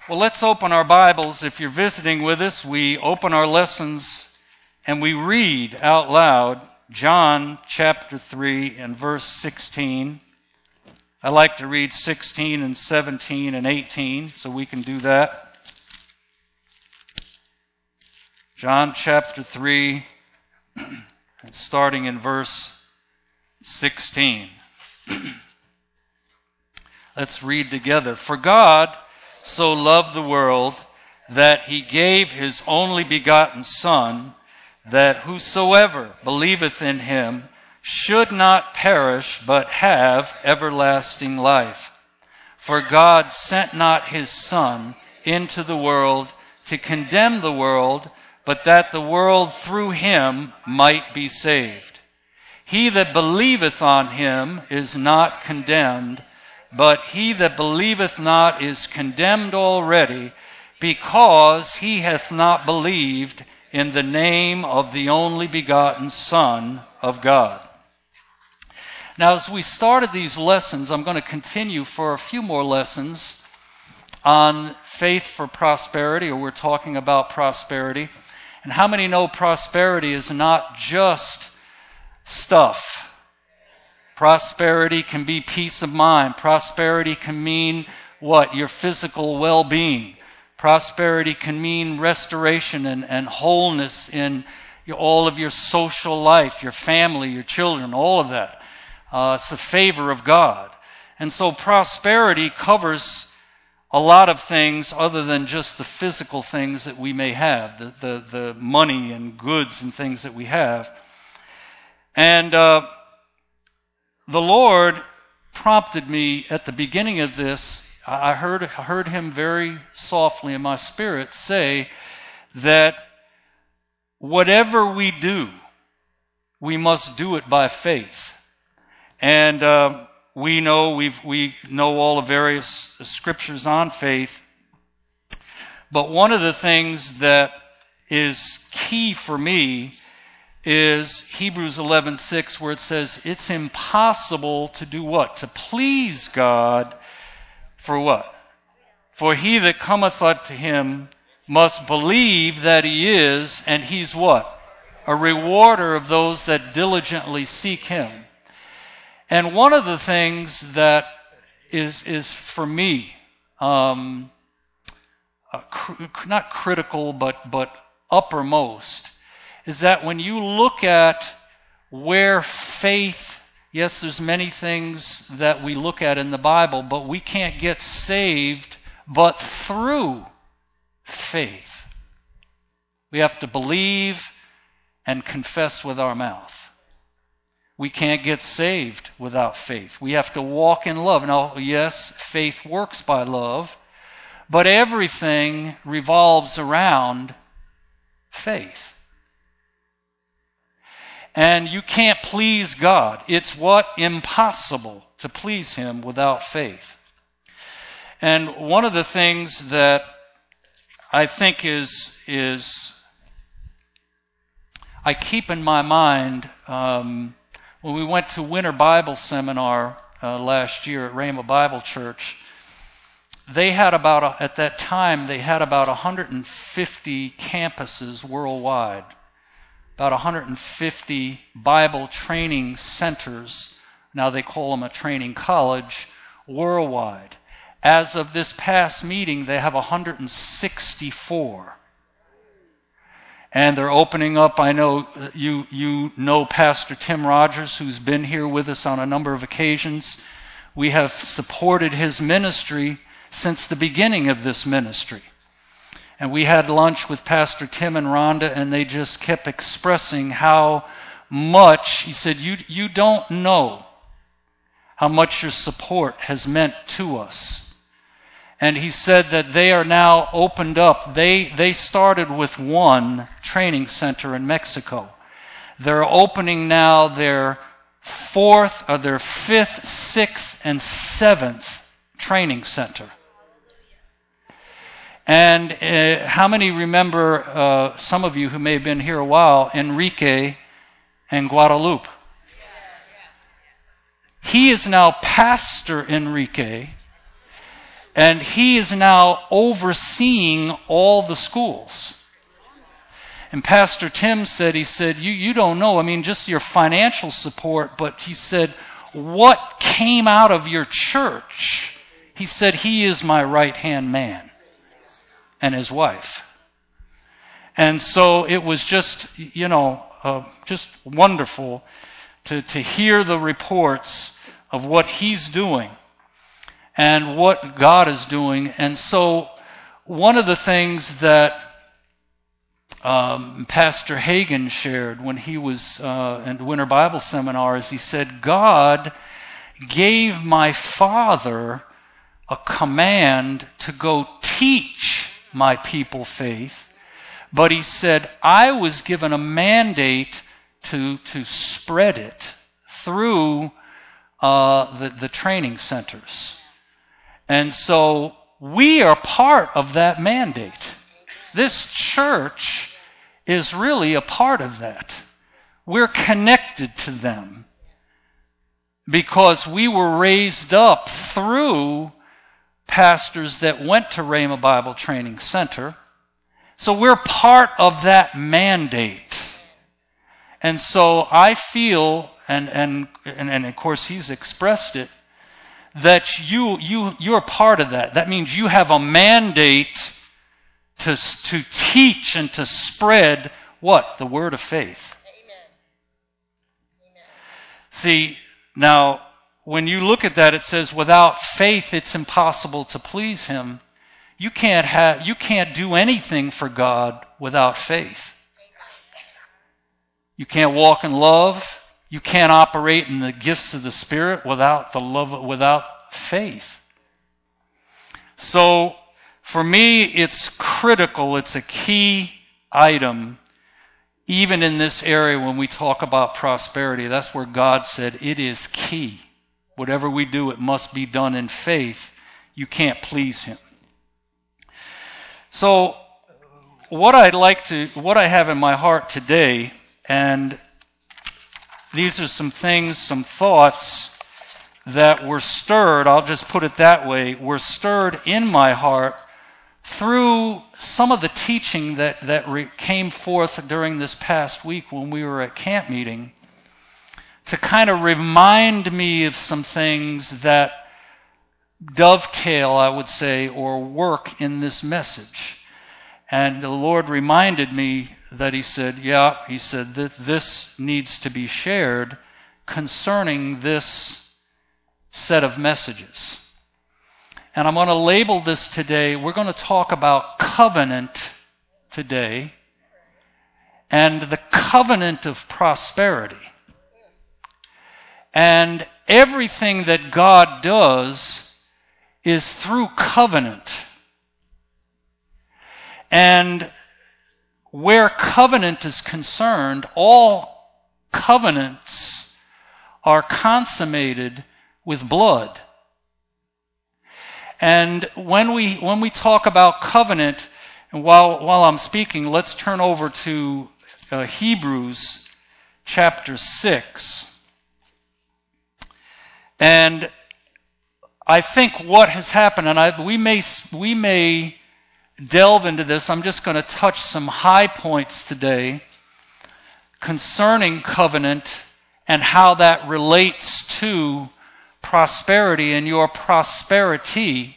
Well, let's open our Bibles. If you're visiting with us, we open our lessons and we read out loud John chapter 3 and verse 16. I like to read 16 and 17 and 18, so we can do that. John chapter 3, starting in verse 16. Let's read together. For God so loved the world that he gave his only begotten Son, that whosoever believeth in him should not perish, but have everlasting life. For God sent not his Son into the world to condemn the world, but that the world through him might be saved. He that believeth on him is not condemned, but he that believeth not is condemned already, because he hath not believed in the name of the only begotten Son of God. Now, as we started these lessons, I'm going to continue for a few more lessons on faith for prosperity, or we're talking about prosperity. And how many know prosperity is not just stuff? Prosperity can be peace of mind. Prosperity can mean what? Your physical well-being. Prosperity can mean restoration and wholeness in all of your social life, your family, your children, all of that. It's the favor of God. And so prosperity covers a lot of things other than just the physical things that we may have, the money and goods and things that we have. And the Lord prompted me at the beginning of this. I heard him very softly in my spirit say that whatever we do, we must do it by faith. And we know all the various scriptures on faith. But one of the things that is key for me is Hebrews 11:6, where it says it's impossible to do what? To please God for what? For he that cometh unto him must believe that he is, and he's what? A rewarder of those that diligently seek him. And one of the things that is for me, not critical, but uppermost, is that when you look at where faith, yes, there's many things that we look at in the Bible, but we can't get saved but through faith. We have to believe and confess with our mouth. We can't get saved without faith. We have to walk in love. Now, yes, faith works by love, but everything revolves around faith. And you can't please God. It's what? Impossible to please him without faith. And one of the things that I think is I keep in my mind, when we went to Winter Bible Seminar last year at Rhema Bible Church, they had at that time, they had about 150 campuses worldwide. About 150 Bible training centers, now they call them a training college, worldwide. As of this past meeting, they have 164. And they're opening up, I know you know Pastor Tim Rogers, who's been here with us on a number of occasions. We have supported his ministry since the beginning of this ministry. And we had lunch with Pastor Tim and Rhonda, and they just kept expressing how much, he said, you don't know how much your support has meant to us. And he said that they are now opened up. They started with one training center in Mexico. They're opening now their fifth, sixth, and seventh training center. And how many remember, some of you who may have been here a while, Enrique and Guadalupe? He is now Pastor Enrique, And he is now overseeing all the schools. And Pastor Tim said, you don't know, I mean, just your financial support, but he said, what came out of your church? He said, he is my right-hand man and his wife. And so it was just, just wonderful to hear the reports of what he's doing and what God is doing. And so one of the things that Pastor Hagen shared when he was in the Winter Bible Seminar is he said, God gave my father a command to go teach my people faith, but he said, I was given a mandate to spread it through the training centers. And so we are part of that mandate. This church is really a part of that. We're connected to them because we were raised up through pastors that went to Rhema Bible Training Center. So we're part of that mandate. And so I feel, and of course he's expressed it, that you're part of that. That means you have a mandate to teach and to spread what? The word of faith. Amen. Amen. See, now, when you look at that, it says, without faith, it's impossible to please him. You can't do anything for God without faith. You can't walk in love. You can't operate in the gifts of the Spirit without faith. So, for me, it's critical. It's a key item, even in this area when we talk about prosperity. That's where God said it is key. Whatever we do, it must be done in faith. You can't please him. So, what I have in my heart today, and these are some things, some thoughts that were stirred, I'll just put it that way, were stirred in my heart through some of the teaching that came forth during this past week when we were at camp meeting, to kind of remind me of some things that dovetail, I would say, or work in this message. And the Lord reminded me that he said that this needs to be shared concerning this set of messages. And I'm going to label this today, we're going to talk about covenant today, and the covenant of prosperity. And everything that God does is through covenant. And where covenant is concerned, all covenants are consummated with blood. And when we talk about covenant, and while I'm speaking, let's turn over to Hebrews chapter 6. And I think what has happened, and we may delve into this. I'm just going to touch some high points today concerning covenant and how that relates to prosperity and your prosperity.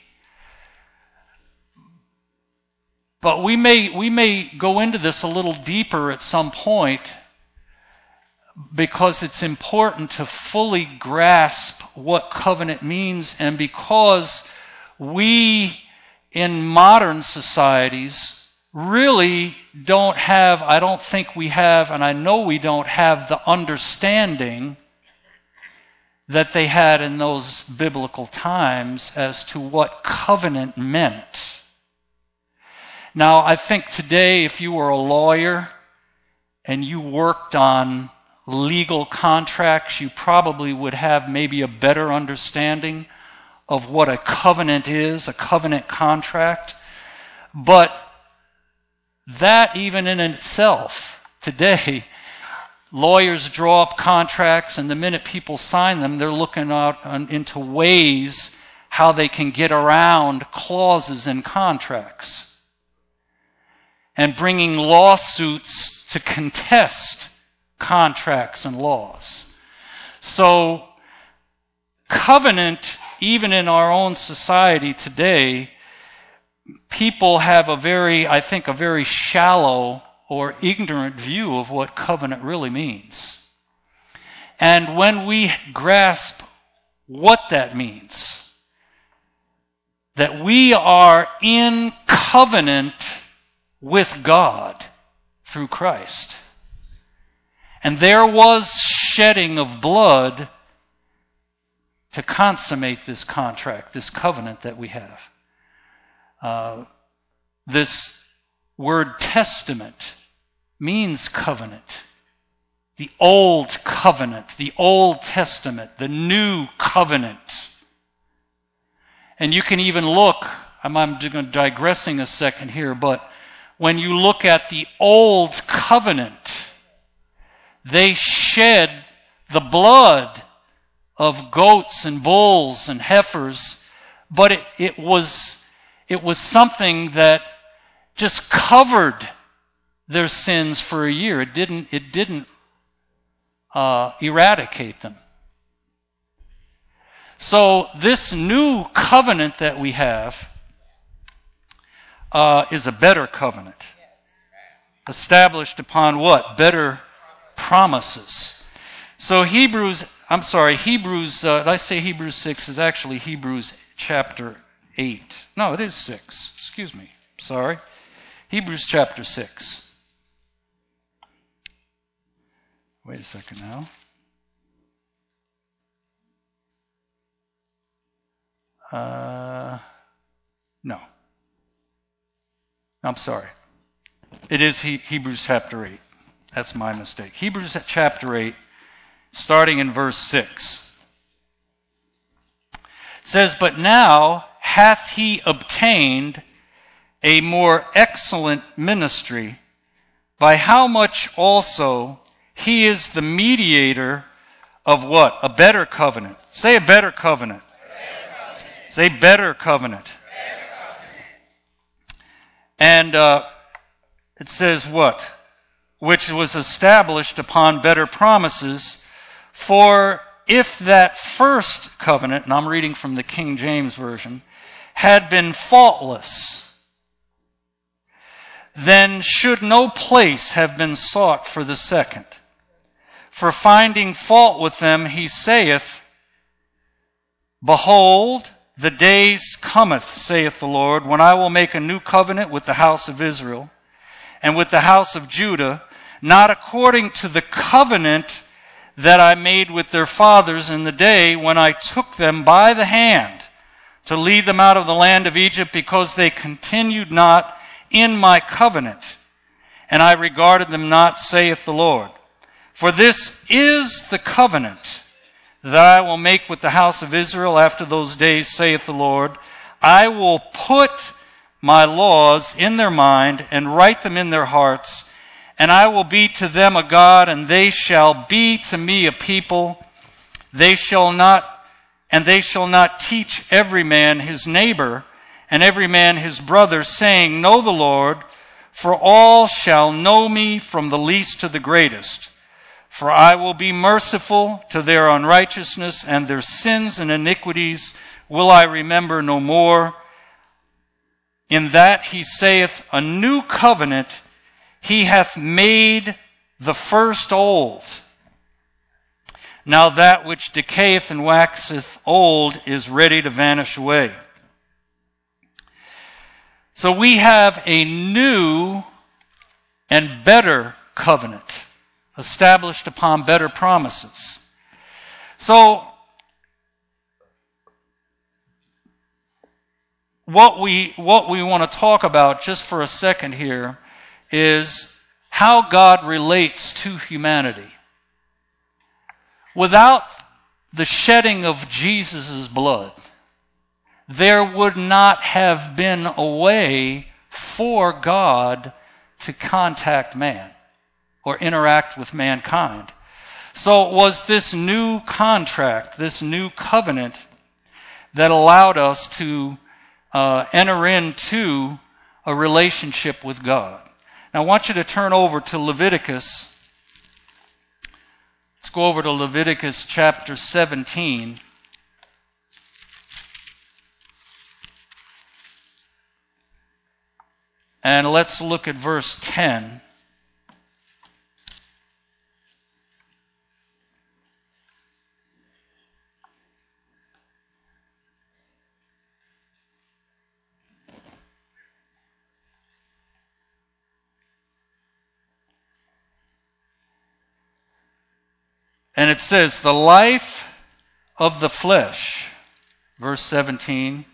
But we may go into this a little deeper at some point, because it's important to fully grasp what covenant means, and because we in modern societies really don't have, I don't think we have, and I know we don't have the understanding that they had in those biblical times as to what covenant meant. Now, I think today, if you were a lawyer and you worked on legal contracts, you probably would have maybe a better understanding of what a covenant is, a covenant contract. But that even in itself, today, lawyers draw up contracts, and the minute people sign them, they're looking out into ways how they can get around clauses in contracts and bringing lawsuits to contest contracts and laws. So, covenant, even in our own society today, people have a very shallow or ignorant view of what covenant really means. And when we grasp what that means, that we are in covenant with God through Christ, and there was shedding of blood to consummate this contract, this covenant that we have. This word testament means covenant. The Old Covenant, the Old Testament, the New Covenant. And you can even look, I'm digressing a second here, but when you look at the Old Covenant, they shed the blood of goats and bulls and heifers, but it was something that just covered their sins for a year. It didn't eradicate them. So this new covenant that we have is a better covenant, established upon what? Better promises. So Hebrews, did I say Hebrews 6? Is actually Hebrews chapter 8. No, it is 6. Excuse me. Sorry. Hebrews chapter 6. Wait a second now. No. I'm sorry. It is Hebrews chapter 8. That's my mistake. Hebrews chapter 8, starting in verse 6. It says, "But now hath he obtained a more excellent ministry, by how much also he is the mediator of what? A better covenant." Say a better covenant. Say better covenant. And it says what? Which was established upon better promises. For if that first covenant, and I'm reading from the King James Version, had been faultless, then should no place have been sought for the second. For finding fault with them, he saith, "Behold, the days cometh, saith the Lord, when I will make a new covenant with the house of Israel and with the house of Judah, not according to the covenant that I made with their fathers in the day when I took them by the hand to lead them out of the land of Egypt, because they continued not in my covenant, and I regarded them not, saith the Lord. For this is the covenant that I will make with the house of Israel after those days, saith the Lord. I will put my laws in their mind and write them in their hearts, and I will be to them a God, and they shall be to me a people. They shall not teach every man his neighbor and every man his brother, saying, Know the Lord, for all shall know me from the least to the greatest. For I will be merciful to their unrighteousness, and their sins and iniquities will I remember no more. In that he saith, A new covenant he hath made the first old. Now that which decayeth and waxeth old is ready to vanish away." So we have a new and better covenant, established upon better promises. So, what we want to talk about just for a second here is how God relates to humanity. Without the shedding of Jesus' blood, there would not have been a way for God to contact man or interact with mankind. So it was this new contract, this new covenant, that allowed us to enter into a relationship with God. Now I want you to turn over to Leviticus. Let's go over to Leviticus chapter 17. And let's look at verse 10. And it says, the life of the flesh, verse 17.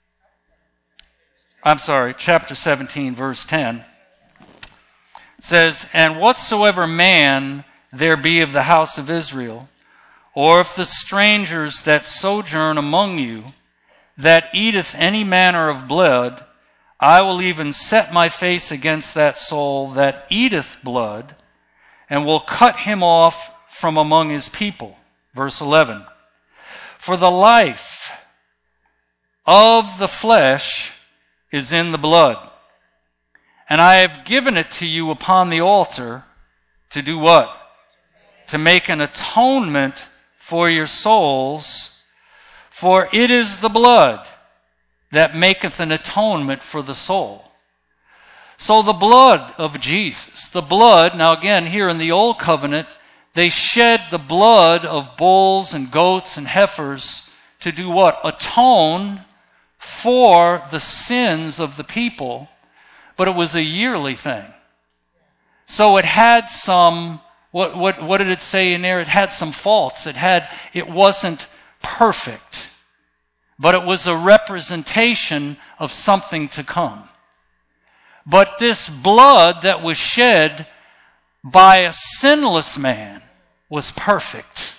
I'm sorry, chapter 17, verse 10. Says, and whatsoever man there be of the house of Israel, or of the strangers that sojourn among you, that eateth any manner of blood, I will even set my face against that soul that eateth blood, and will cut him off from among his people. Verse 11. For the life of the flesh is in the blood, and I have given it to you upon the altar to do what? To make an atonement for your souls, for it is the blood that maketh an atonement for the soul. So the blood of Jesus, the blood, now again here in the Old Covenant, they shed the blood of bulls and goats and heifers to do what? Atone for the sins of the people, but it was a yearly thing. So it had some, what did it say in there? It had some faults. It wasn't perfect, but it was a representation of something to come. But this blood that was shed by a sinless man was perfect.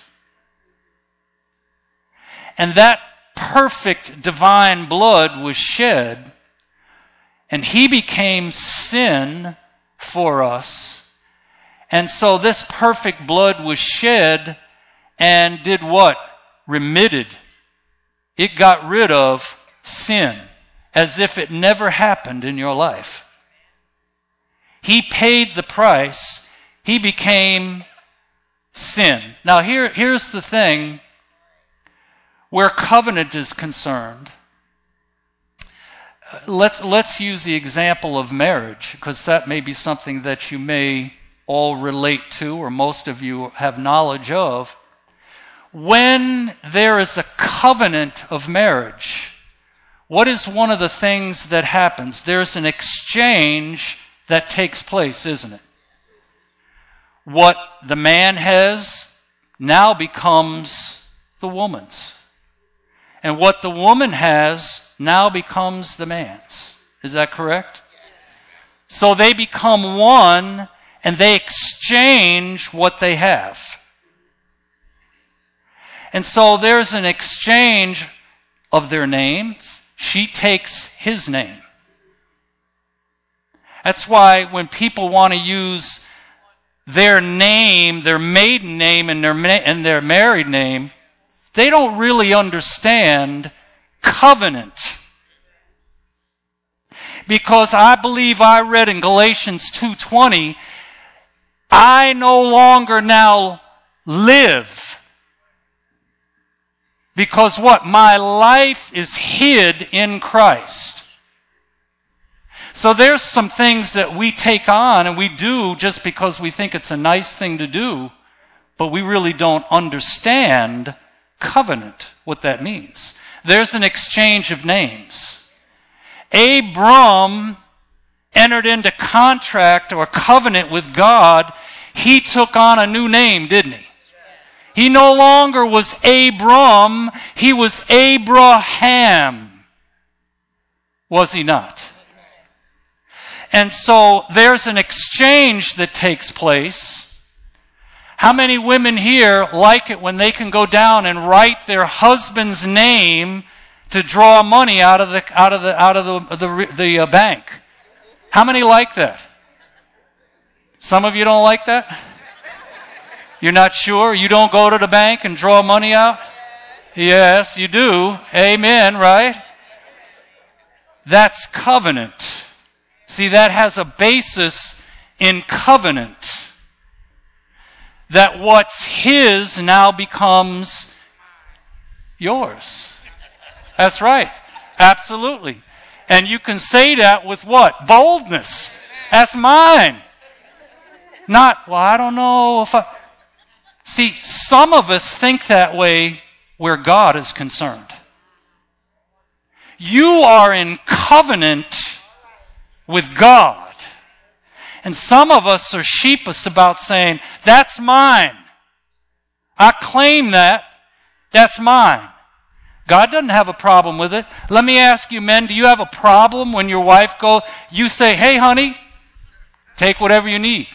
And that perfect divine blood was shed, and he became sin for us. And so this perfect blood was shed and did what? Remitted. It got rid of sin as if it never happened in your life. He paid the price. He became sin. Now here's the thing. Where covenant is concerned, let's use the example of marriage, because that may be something that you may all relate to, or most of you have knowledge of. When there is a covenant of marriage, what is one of the things that happens? There's an exchange that takes place, isn't it? What the man has now becomes the woman's. And what the woman has now becomes the man's. Is that correct? Yes. So they become one, and they exchange what they have. And so there's an exchange of their names. She takes his name. That's why when people want to use their name, their maiden name, and their married name, they don't really understand covenant. Because I believe I read in Galatians 2:20, I no longer now live. Because what? My life is hid in Christ. So there's some things that we take on and we do just because we think it's a nice thing to do, but we really don't understand covenant, what that means. There's an exchange of names. Abram entered into contract or covenant with God. He took on a new name, didn't he? He no longer was Abram, he was Abraham. Was he not? And so there's an exchange that takes place. How many women here like it when they can go down and write their husband's name to draw money out of the bank? How many like that? Some of you don't like that? You're not sure? You don't go to the bank and draw money out? Yes, you do. Amen, right? That's covenant. See, that has a basis in covenant. That what's his now becomes yours. That's right. Absolutely. And you can say that with what? Boldness. That's mine. Not, well, I don't know if I... See, some of us think that way where God is concerned. You are in covenant with God. And some of us are sheepish about saying, that's mine. I claim that. That's mine. God doesn't have a problem with it. Let me ask you, men, do you have a problem when your wife goes, you say, hey, honey, take whatever you need?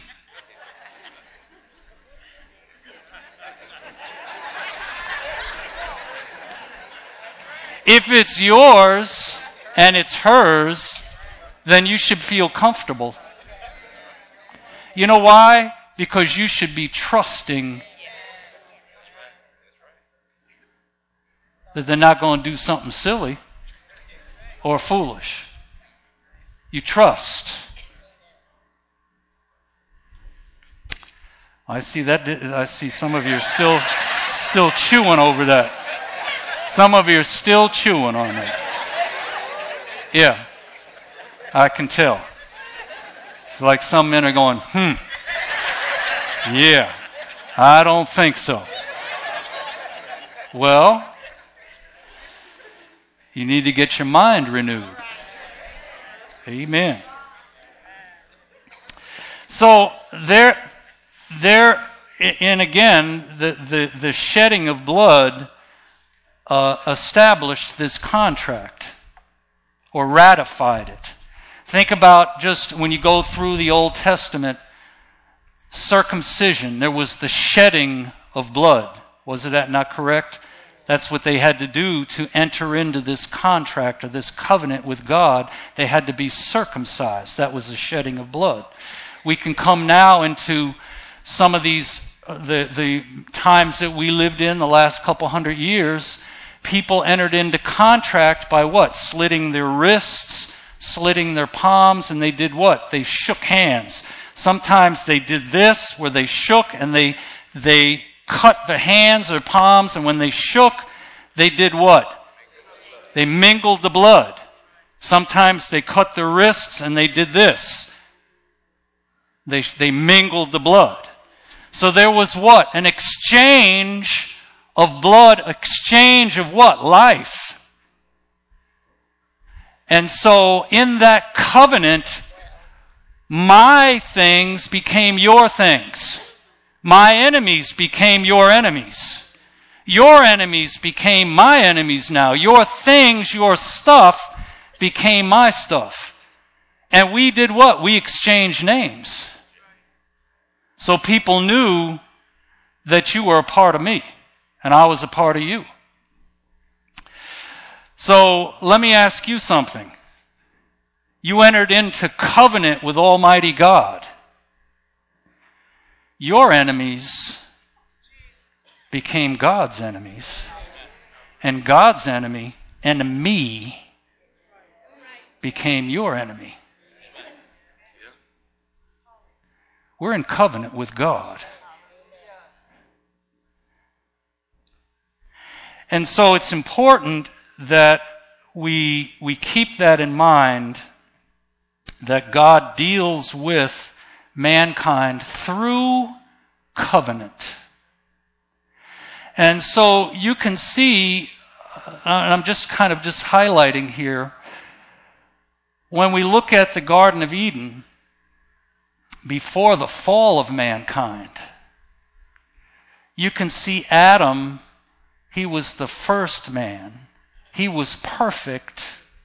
If it's yours and it's hers, then you should feel comfortable. You know why? Because you should be trusting that they're not going to do something silly or foolish. You trust. I see some of you are still chewing over that. Some of you are still chewing on that. Yeah, I can tell. It's like some men are going, yeah, I don't think so. Well, you need to get your mind renewed. Amen. So and again, the shedding of blood established this contract or ratified it. Think about just when you go through the Old Testament, circumcision, there was the shedding of blood. Was that not correct? That's what they had to do to enter into this contract or this covenant with God. They had to be circumcised. That was the shedding of blood. We can come now into some of these, the times that we lived in the last couple hundred years. People entered into contract by what? Slitting their wrists, slitting their palms, and they did what? They shook hands. Sometimes they did this, where they shook and they cut the hands or palms, and when they shook, they did what? They mingled the blood. Sometimes they cut their wrists and they did this. They mingled the blood. So there was what? An exchange of blood, exchange of what? Life. And so in that covenant, my things became your things. My enemies became your enemies. Your enemies became my enemies now. Your things, your stuff became my stuff. And we did what? We exchanged names. So people knew that you were a part of me and I was a part of you. So let me ask you something. You entered into covenant with Almighty God. Your enemies became God's enemies. And God's enemy became your enemy. We're in covenant with God. And so it's important that we keep that in mind, that God deals with mankind through covenant. And so you can see, and I'm just highlighting here, when we look at the Garden of Eden, before the fall of mankind, you can see Adam, he was the first man. He was perfect.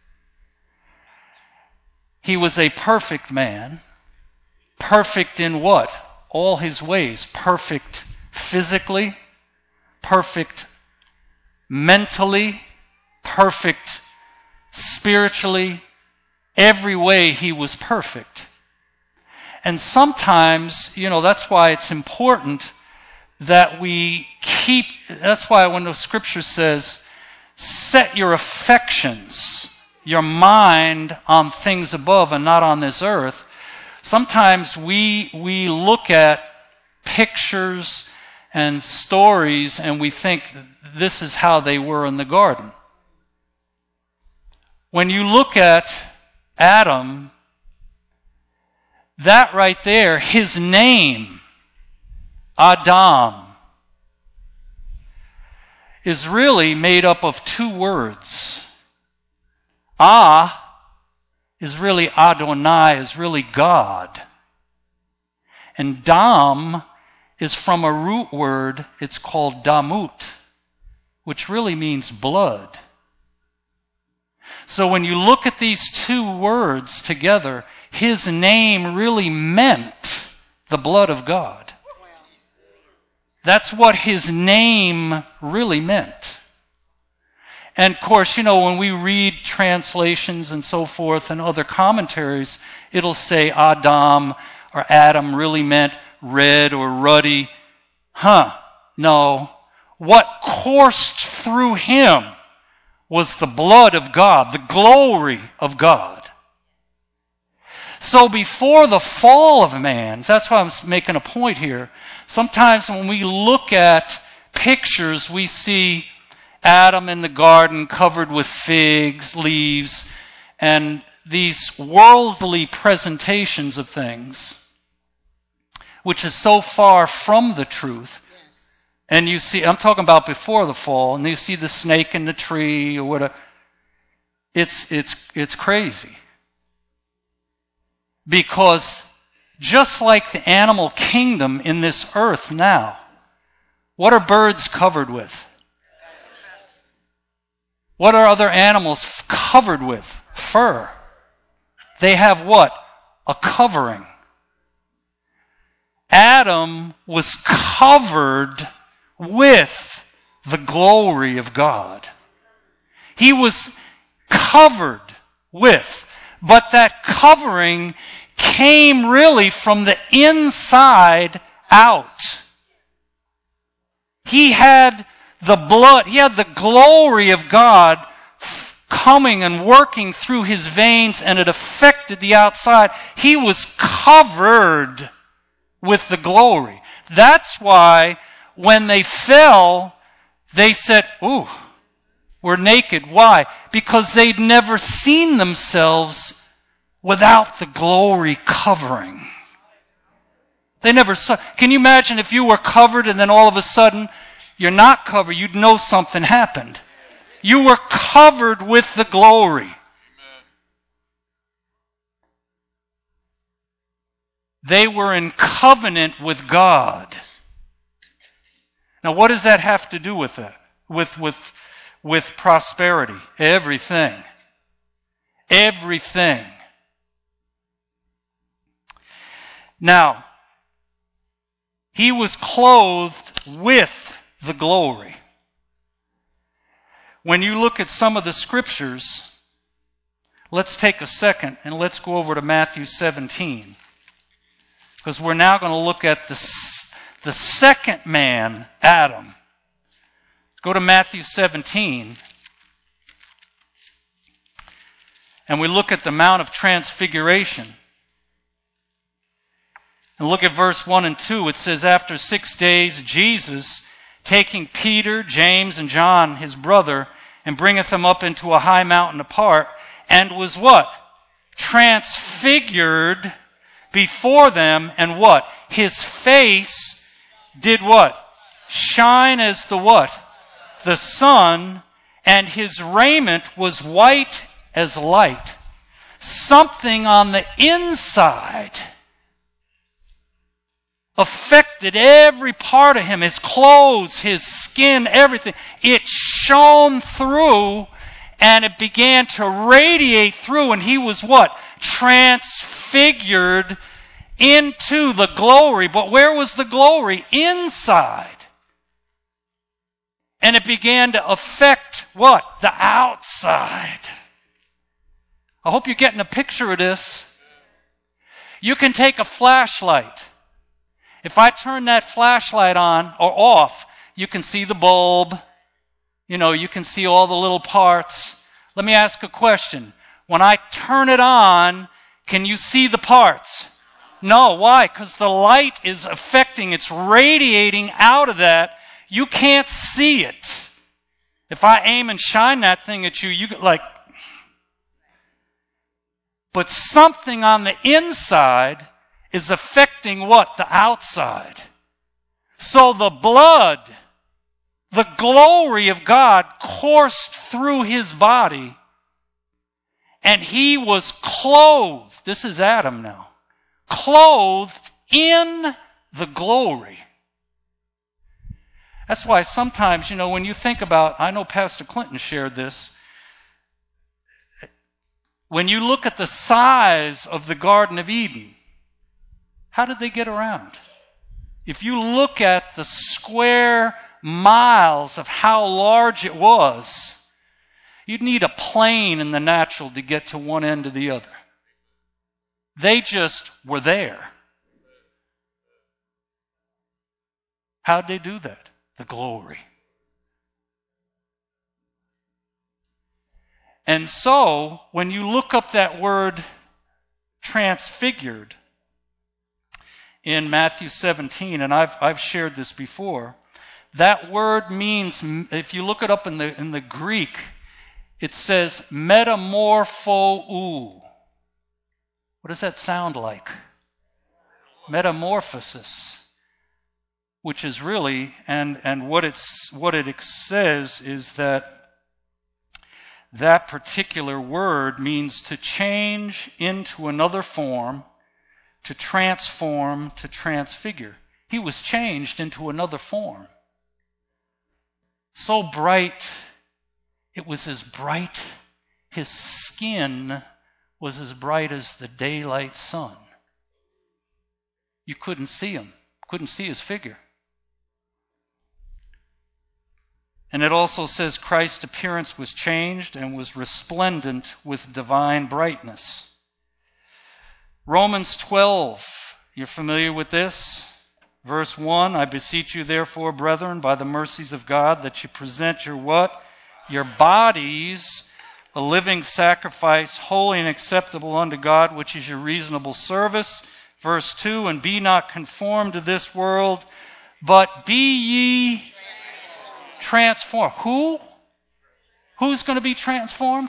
He was a perfect man. Perfect in what? All his ways. Perfect physically, perfect mentally, perfect spiritually. Every way he was perfect. And sometimes, that's why it's important that we keep. That's why when the scripture says, set your affections, your mind on things above and not on this earth, sometimes we look at pictures and stories and we think this is how they were in the garden. When you look at Adam, that right there, his name, Adam, is really made up of two words. Is really Adonai, is really God. And Dam is from a root word, it's called Damut, which really means blood. So when you look at these two words together, his name really meant the blood of God. That's what his name really meant. And of course, when we read translations and so forth and other commentaries, it'll say Adam or Adam really meant red or ruddy. No. What coursed through him was the blood of God, the glory of God. So before the fall of man, that's why I'm making a point here, sometimes when we look at pictures, we see Adam in the garden covered with figs, leaves, and these worldly presentations of things, which is so far from the truth. And you see, I'm talking about before the fall, and you see the snake in the tree or whatever. It's crazy. Because just like the animal kingdom in this earth now, what are birds covered with? What are other animals covered with? Fur. They have what? A covering. Adam was covered with the glory of God. He was covered with, but that covering came really from the inside out. He had the blood, he had the glory of God coming and working through his veins, and it affected the outside. He was covered with the glory. That's why when they fell, they said, "Ooh, we're naked." Why? Because they'd never seen themselves without the glory covering. They never saw. Can you imagine if you were covered and then all of a sudden you're not covered? You'd know something happened. You were covered with the glory. They were in covenant with God. Now, what does that have to do with it? With prosperity? Everything. Everything. Now, he was clothed with the glory. When you look at some of the scriptures, let's take a second and let's go over to Matthew 17. Because we're now going to look at the second man, Adam. Go to Matthew 17. And we look at the Mount of Transfiguration. And look at verse 1 and 2. It says, after 6 days, Jesus, taking Peter, James, and John, his brother, and bringeth them up into a high mountain apart, and was what? Transfigured before them, and what? His face did what? Shine as the what? The sun, and his raiment was white as light. Something on the inside affected every part of him, his clothes, his skin, everything. It shone through and it began to radiate through, and he was what? Transfigured into the glory. But where was the glory? Inside. And it began to affect what? The outside. I hope you're getting a picture of this. You can take a flashlight If I turn that flashlight on or off, you can see the bulb. You can see all the little parts. Let me ask a question. When I turn it on, can you see the parts? No. Why? Because the light is affecting, it's radiating out of that. You can't see it. If I aim and shine that thing at you, you get like... But something on the inside is affecting what? The outside. So the blood, the glory of God coursed through his body, and he was clothed. This is Adam now. Clothed in the glory. That's why sometimes, when you think about, I know Pastor Clinton shared this, when you look at the size of the Garden of Eden, how did they get around? If you look at the square miles of how large it was, you'd need a plane in the natural to get to one end to the other. They just were there. How'd they do that? The glory. And so, when you look up that word transfigured in Matthew 17, and I've shared this before, that word means, if you look it up in the Greek, it says metamorphou. What does that sound like? Metamorphosis. Which is really, and what it says is that particular word means to change into another form, to transform, to transfigure. He was changed into another form. So bright, it was as bright, his skin was as bright as the daylight sun. You couldn't see him, couldn't see his figure. And it also says Christ's appearance was changed and was resplendent with divine brightness. Romans 12, you're familiar with this? Verse 1, I beseech you therefore, brethren, by the mercies of God, that you present your what? Your bodies a living sacrifice, holy and acceptable unto God, which is your reasonable service. Verse 2, and be not conformed to this world, but be ye transformed. Who? Who's going to be transformed?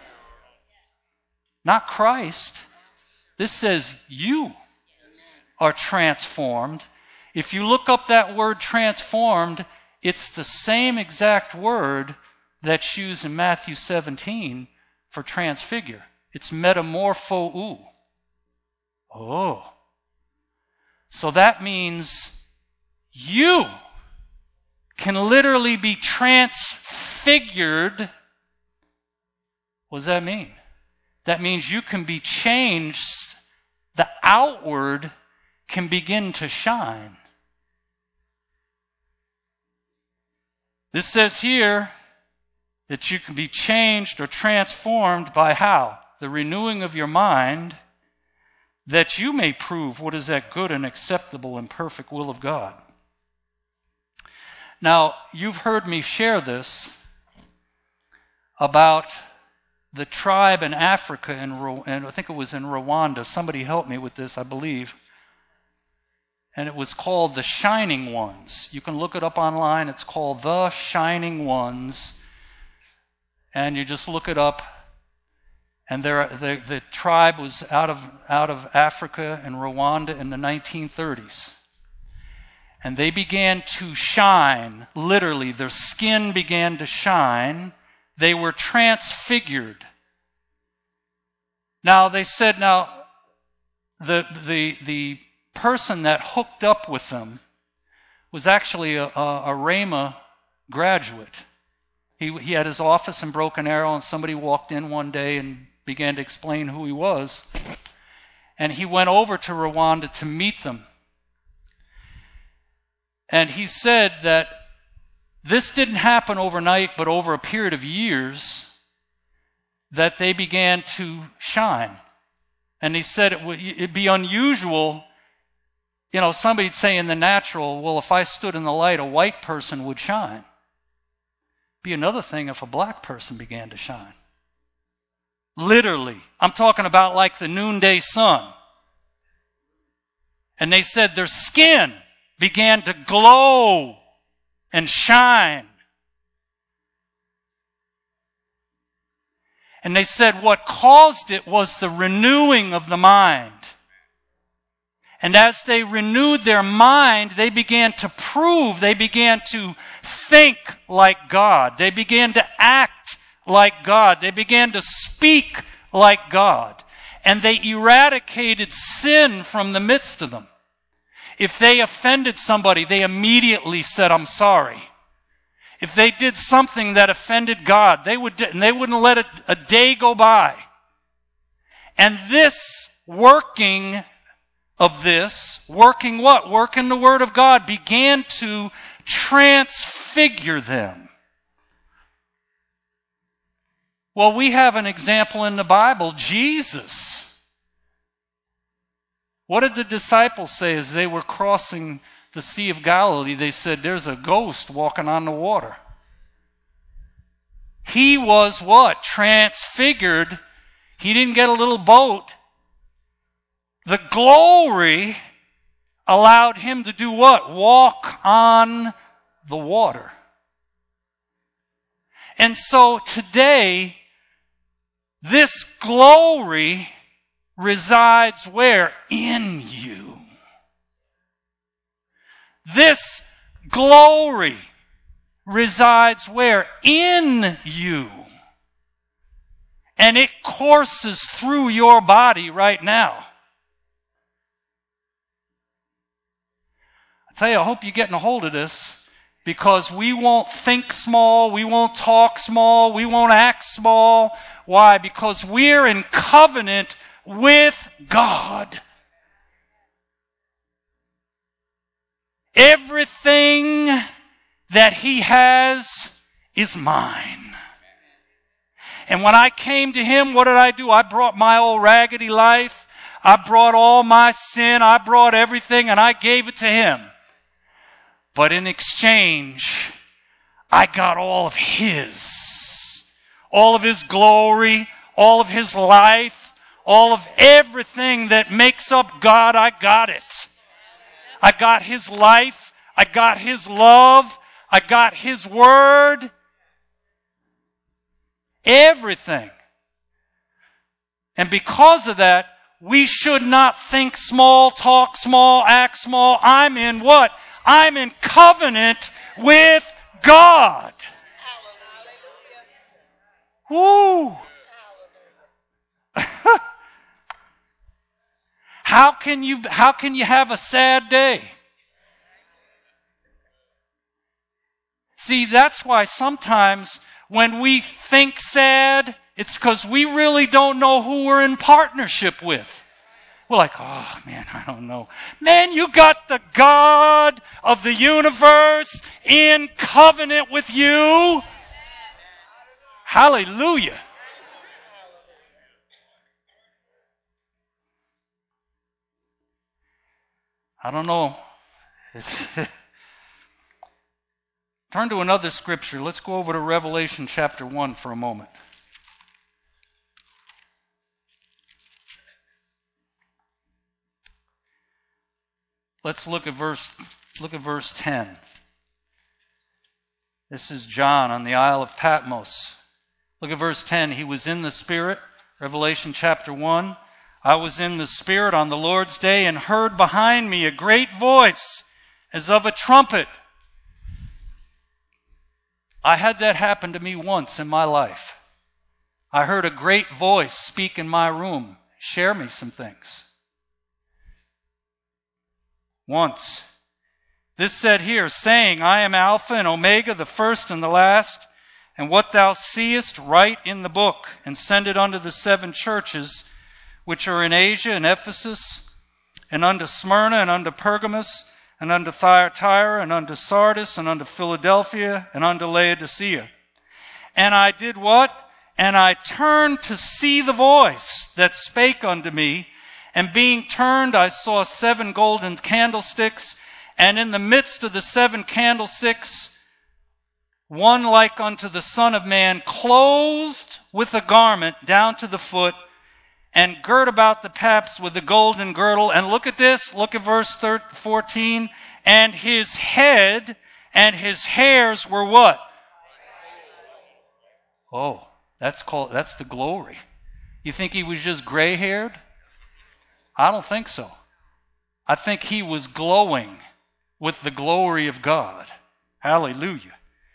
Not Christ. This says you are transformed. If you look up that word transformed, it's the same exact word that's used in Matthew 17 for transfigure. It's metamorphou. Oh. So that means you can literally be transfigured. What does that mean? That means you can be changed. The outward can begin to shine. This says here that you can be changed or transformed by how? The renewing of your mind, that you may prove what is that good and acceptable and perfect will of God. Now, you've heard me share this about the tribe in Africa, and I think it was in Rwanda. Somebody helped me with this, I believe. And it was called the Shining Ones. You can look it up online. It's called the Shining Ones. And you just look it up. And the tribe was out of Africa and Rwanda in the 1930s. And they began to shine. Literally, their skin began to shine. They were transfigured. Now, they said, the person that hooked up with them was actually a Rhema graduate. He had his office in Broken Arrow, and somebody walked in one day and began to explain who he was. And he went over to Rwanda to meet them. And he said that this didn't happen overnight, but over a period of years, that they began to shine. And he said it'd be unusual Somebody'd say in the natural, well, if I stood in the light, a white person would shine. Be another thing if a black person began to shine. Literally. I'm talking about like the noonday sun. And they said their skin began to glow and shine. And they said what caused it was the renewing of the mind. And as they renewed their mind, they began to think like God. They began to act like God. They began to speak like God. And they eradicated sin from the midst of them. If they offended somebody, they immediately said, I'm sorry. If they did something that offended God, they wouldn't let a day go by. And working what? Working the Word of God began to transfigure them. Well, we have an example in the Bible, Jesus. What did the disciples say as they were crossing the Sea of Galilee? They said, there's a ghost walking on the water. He was what? Transfigured. He didn't get a little boat. The glory allowed him to do what? Walk on the water. And so today, this glory resides where? In you. This glory resides where? In you. And it courses through your body right now. I tell you, I hope you're getting a hold of this, because we won't think small, we won't talk small, we won't act small. Why? Because we're in covenant with God. Everything that He has is mine. And when I came to Him, what did I do? I brought my old raggedy life. I brought all my sin. I brought everything, and I gave it to Him. But in exchange, I got all of His. All of His glory, all of His life, all of everything that makes up God, I got it. I got His life. I got His love. I got His word. Everything. And because of that, we should not think small, talk small, act small. I'm in what? I'm in covenant with God. Woo! How can you have a sad day? See, that's why sometimes when we think sad, it's because we really don't know who we're in partnership with. We're like, oh man, I don't know. Man, you got the God of the universe in covenant with you. Hallelujah. I don't know. Turn to another scripture. Let's go over to Revelation chapter 1 for a moment. Let's look at verse 10. This is John on the Isle of Patmos. Look at verse 10. He was in the Spirit, Revelation chapter 1. I was in the Spirit on the Lord's day and heard behind me a great voice as of a trumpet. I had that happen to me once in my life. I heard a great voice speak in my room, share me some things. Once. This said here, saying, I am Alpha and Omega, the first and the last, and what thou seest write in the book, and send it unto the 7 churches, which are in Asia and Ephesus, and unto Smyrna, and unto Pergamos, and unto Thyatira, and unto Sardis, and unto Philadelphia, and unto Laodicea. And I did what? And I turned to see the voice that spake unto me, And being turned, I saw 7 golden candlesticks, and in the midst of the 7 candlesticks, one like unto the Son of Man, clothed with a garment down to the foot, and girt about the paps with a golden girdle. And look at this, look at verse 14. And his head and his hairs were what? Oh, that's the glory. You think he was just gray-haired? I don't think so. I think he was glowing with the glory of God. Hallelujah.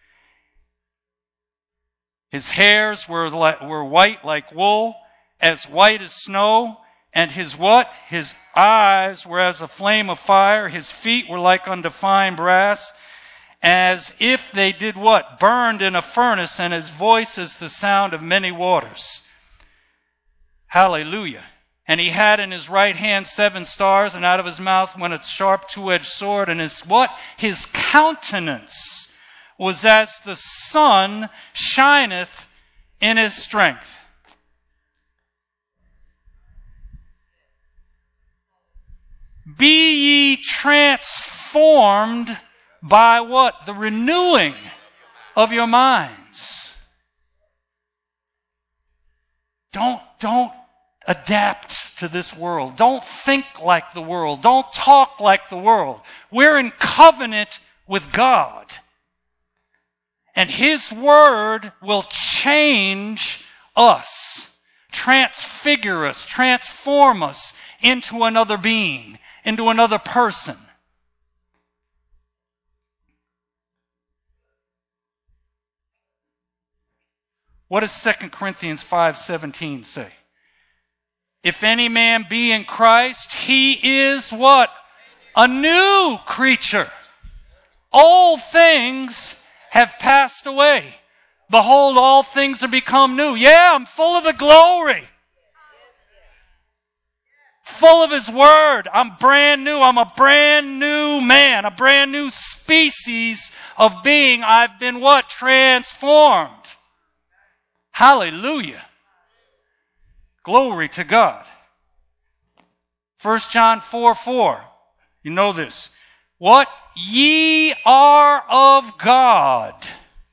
His hairs were white like wool, as white as snow, and his what? His eyes were as a flame of fire. His feet were like unto fine brass, as if they did what? Burned in a furnace, and his voice is the sound of many waters. Hallelujah. And he had in his right hand 7 stars, and out of his mouth went a sharp 2-edged sword, and his what? His countenance was as the sun shineth in his strength. Be ye transformed by what? The renewing of your minds. Don't adapt to this world. Don't think like the world. Don't talk like the world. We're in covenant with God. And His Word will change us, transfigure us, transform us into another being, into another person. What does 2 Corinthians 5:17 say? If any man be in Christ, he is what? A new creature. Old things have passed away. Behold, all things are become new. Yeah, I'm full of the glory. Full of His Word. I'm brand new. I'm a brand new man. A brand new species of being. I've been what? Transformed. Hallelujah. Glory to God. 1 John 4:4. You know this. What? Ye are of God.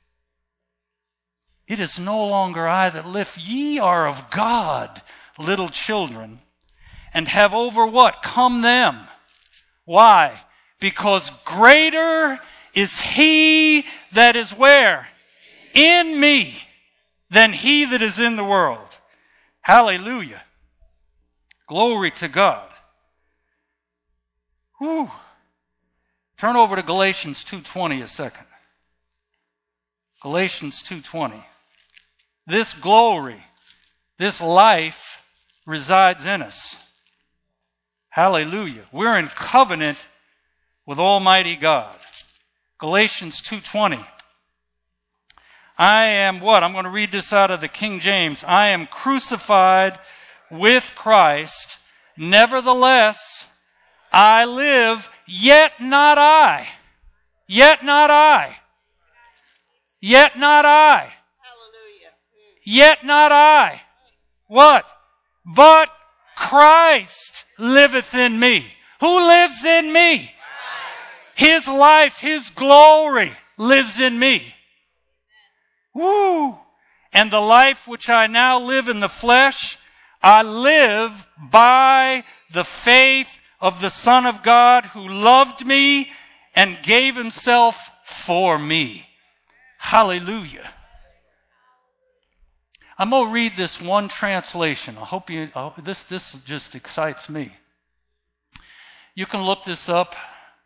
It is no longer I that live. Ye are of God, little children, and have over what? Come them. Why? Because greater is He that is where? In me than he that is in the world. Hallelujah. Glory to God. Whew. Turn over to Galatians 2:20 a second. Galatians 2:20. This glory, this life resides in us. Hallelujah. We're in covenant with Almighty God. Galatians 2:20. I am what? I'm going to read this out of the King James. I am crucified with Christ. Nevertheless, I live, yet not I. Yet not I. Yet not I. Hallelujah. Yet not I. What? But Christ liveth in me. Who lives in me? Christ. His life, His glory lives in me. Woo! And the life which I now live in the flesh, I live by the faith of the Son of God who loved me and gave Himself for me. Hallelujah. I'm going to read this one translation. I hope this just excites me. You can look this up.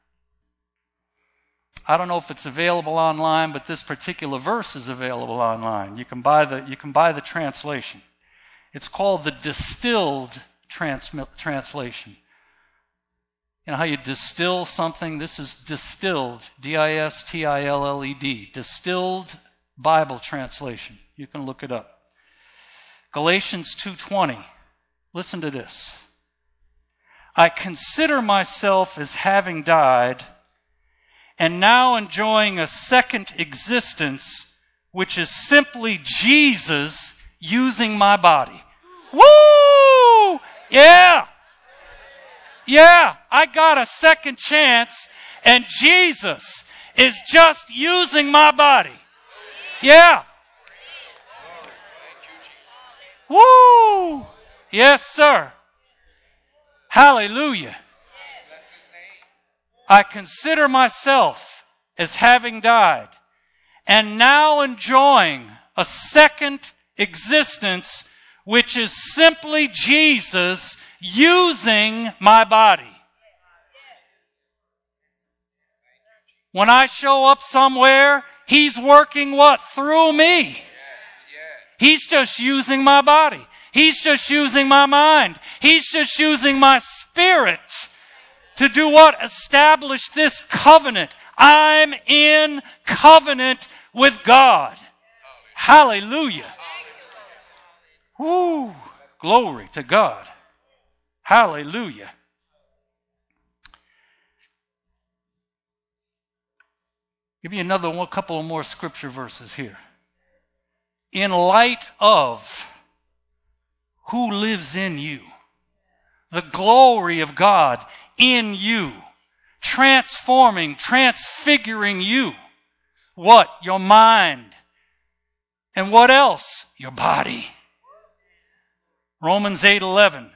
I don't know if it's available online, but this particular verse is available online. You can buy the translation. It's called the distilled translation. You know how you distill something? This is distilled, D-I-S-T-I-L-L-E-D, distilled Bible translation. You can look it up. Galatians 2:20. Listen to this. I consider myself as having died, and now enjoying a second existence, which is simply Jesus using my body. Woo! Yeah! Yeah, I got a second chance, and Jesus is just using my body. Yeah. Woo! Yes, sir. Hallelujah. I consider myself as having died and now enjoying a second existence, which is simply Jesus using my body. When I show up somewhere, He's working what? Through me. He's just using my body. He's just using my mind. He's just using my spirit to do what? Establish this covenant. I'm in covenant with God. Hallelujah. Woo! Glory to God. Hallelujah. Give me a couple of more scripture verses here. In light of who lives in you, the glory of God in you, transforming, transfiguring you. What? Your mind. And what else? Your body. Romans 8:11.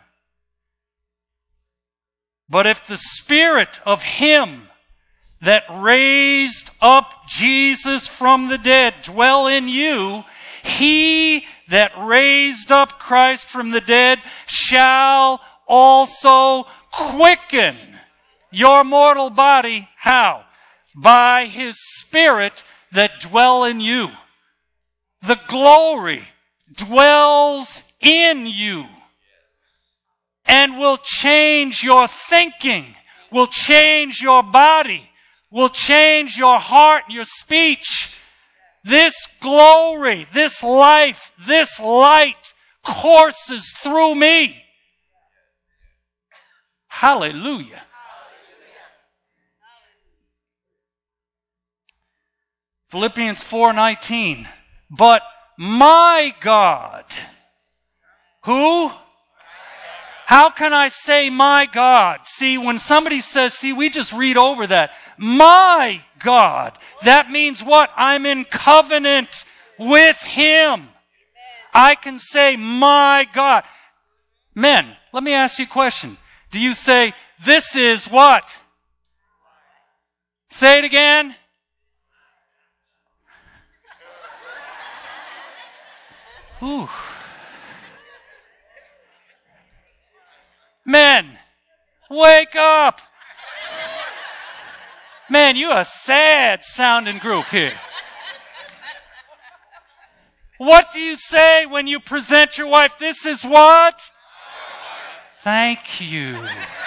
But if the Spirit of Him that raised up Jesus from the dead dwell in you, He that raised up Christ from the dead shall also quicken your mortal body. How? By His Spirit that dwell in you. The glory dwells in you and will change your thinking, will change your body, will change your heart, your speech. This glory, this life, this light courses through me. Hallelujah. Philippians 4:19. But my God. Who? How can I say my God? See, when somebody says, we just read over that. My God. That means what? I'm in covenant with Him. I can say my God. Men, let me ask you a question. Do you say, this is what? Say it again. Ooh. Men, wake up. Man, you a sad sounding group here. What do you say when you present your wife? This is what? Thank you.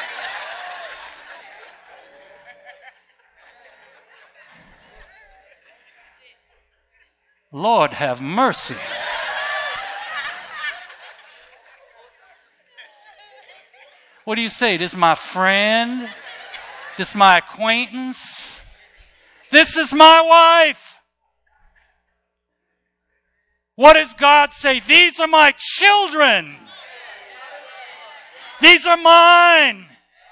Lord have mercy. What do you say? This is my friend? This is my acquaintance? This is my wife. What does God say? These are my children. These are mine.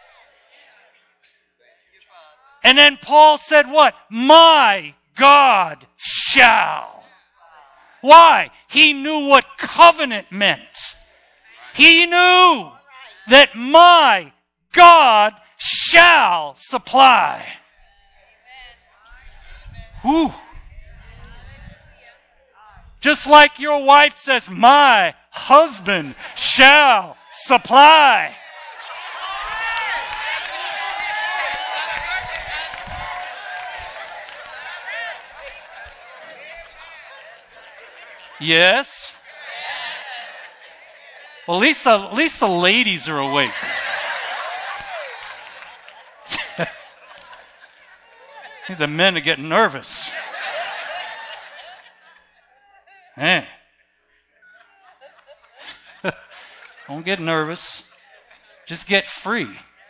And then Paul said what? My God shall. Why? He knew what covenant meant. He knew that my God shall supply. Whew. Just like your wife says, my husband shall supply. Yes? Well, at least the ladies are awake. I think the men are getting nervous. Man. Don't get nervous. Just get free.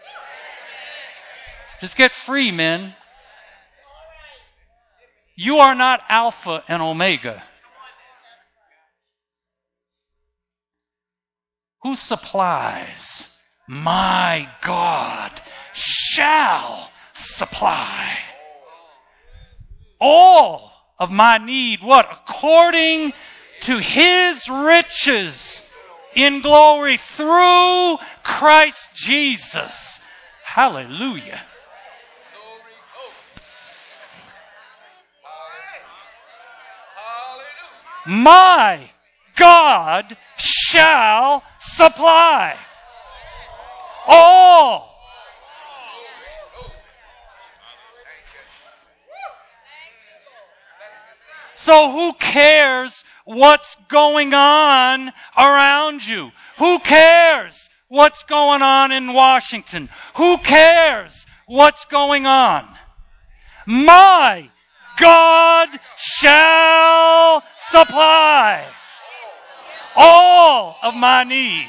Just get free, men. You are not Alpha and Omega. Who supplies? my God shall supply all of my need. What? According to His riches in glory through Christ Jesus. Hallelujah. My God shall supply all. So who cares what's going on around you? Who cares what's going on in Washington? Who cares what's going on? My God shall supply all of my need.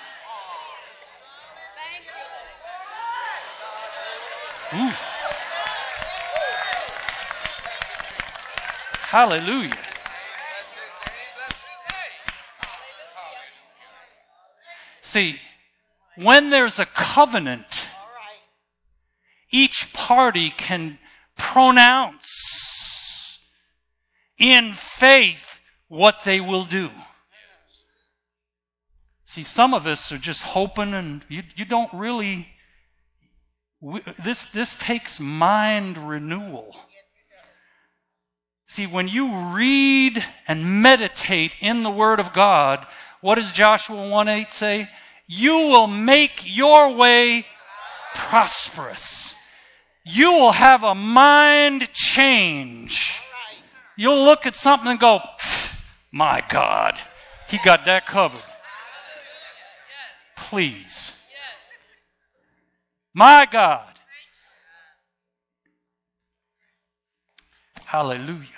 Ooh. Hallelujah. See, when there's a covenant, each party can pronounce in faith what they will do. See, some of us are just hoping, and you don't really. This takes mind renewal. See, when you read and meditate in the Word of God, what does Joshua 1:8 say? You will make your way prosperous. You will have a mind change. You'll look at something and go, my God, He got that covered. Please. My God. Hallelujah.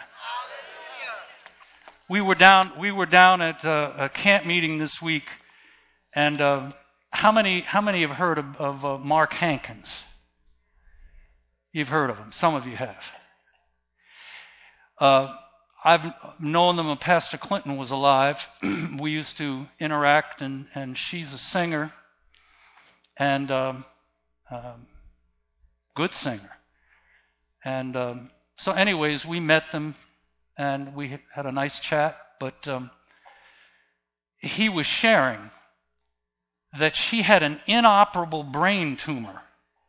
We were down at a camp meeting this week, and how many have heard of Mark Hankins? You've heard of him. Some of you have. I've known them when Pastor Clinton was alive. We used to interact, and she's a singer, and good singer. And so anyways, we met them, and we had a nice chat, but he was sharing that she had an inoperable brain tumor.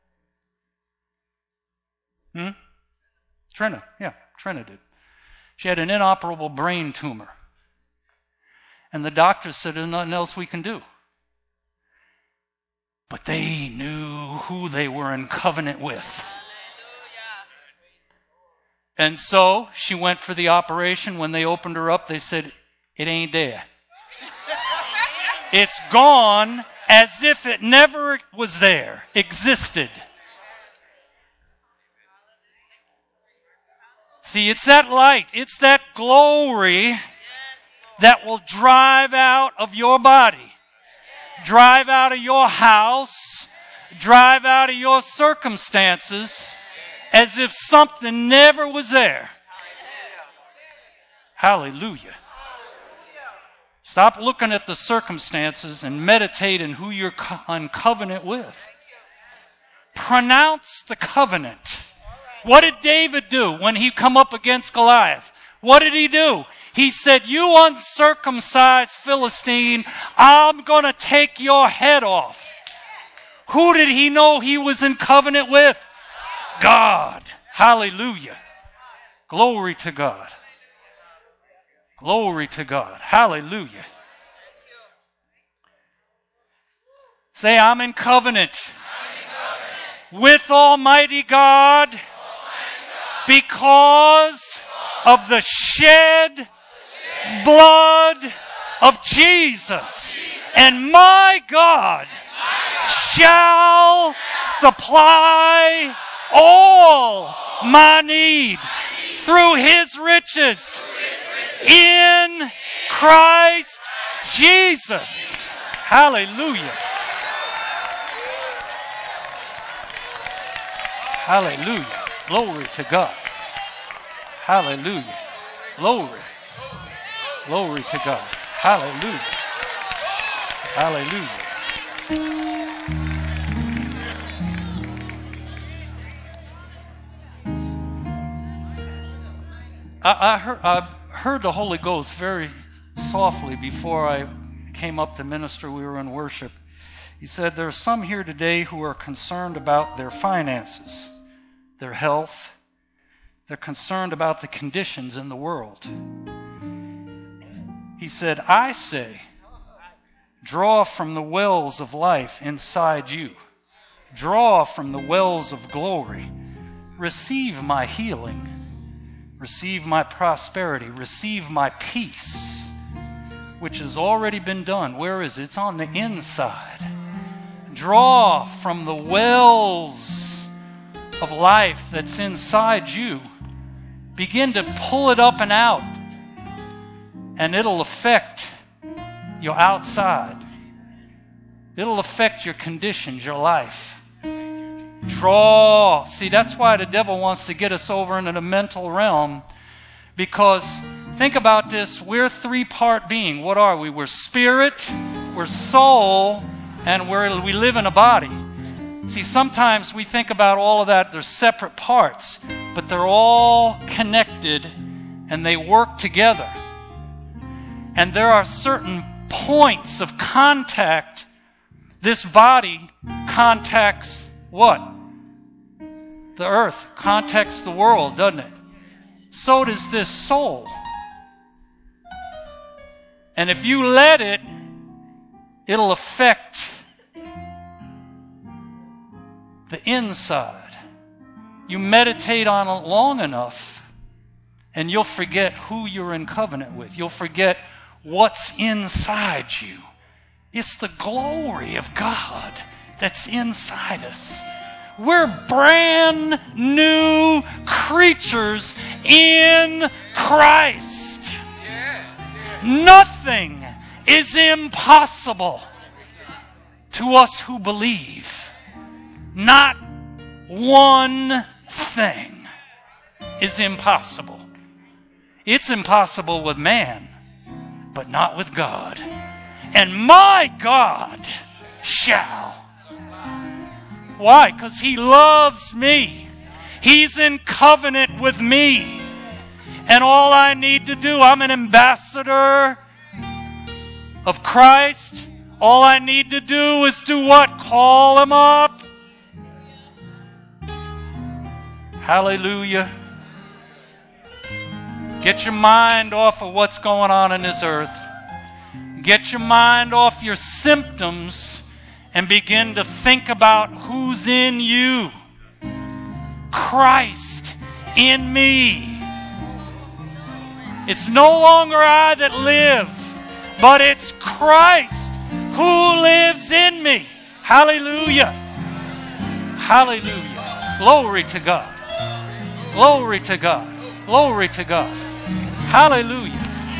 Trina did. She had an inoperable brain tumor. And the doctor said, there's nothing else we can do. But they knew who they were in covenant with. And so she went for the operation. When they opened her up, they said, it ain't there. It's gone as if it never was there, existed. See, it's that light, it's that glory that will drive out of your body, drive out of your house, drive out of your circumstances, as if something never was there. Hallelujah. Stop looking at the circumstances and meditate on who you're on covenant with. Pronounce the covenant. What did David do when he come up against Goliath? What did he do? He said, you uncircumcised Philistine, I'm going to take your head off. Who did he know he was in covenant with? God. Hallelujah. Glory to God. Glory to God. Hallelujah. Say, I'm in covenant with Almighty God because of the shed blood of Jesus. And my God shall supply all my need through His riches in Christ Jesus. Hallelujah. Hallelujah. Glory to God. Hallelujah. Glory. Glory to God. Hallelujah. Hallelujah. I heard the Holy Ghost very softly before I came up to minister. We were in worship. He said, there are some here today who are concerned about their finances, their health. They're concerned about the conditions in the world. He said, I say, draw from the wells of life inside you. Draw from the wells of glory. Receive my healing. Receive my prosperity. Receive my peace, which has already been done. Where is it? It's on the inside. Draw from the wells of life that's inside you. Begin to pull it up and out, and it'll affect your outside. It'll affect your conditions, your life. Draw. See, that's why the devil wants to get us over into the mental realm, because think about this. We're a three-part being. What are we? We're spirit, we're soul, and we live in a body. See, sometimes we think about all of that. They're separate parts, but they're all connected, and they work together. And there are certain points of contact. This body contacts what? The earth contacts the world, doesn't it? So does this soul. And if you let it, it'll affect the inside. You meditate on it long enough, and you'll forget who you're in covenant with. You'll forget what's inside you. It's the glory of God that's inside us. We're brand new creatures in Christ. Nothing is impossible to us who believe. Not one thing is impossible. It's impossible with man, but not with God. And my God shall. Why? Because He loves me. He's in covenant with me. And all I need to do, I'm an ambassador of Christ. All I need to do is do what? Call Him up. Hallelujah. Get your mind off of what's going on in this earth. Get your mind off your symptoms and begin to think about who's in you. Christ in me. It's no longer I that live, but it's Christ who lives in me. Hallelujah. Hallelujah. Glory to God. Glory to God. Glory to God. Hallelujah.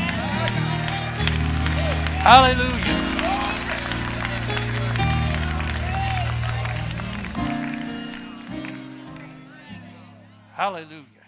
Hallelujah. Hallelujah.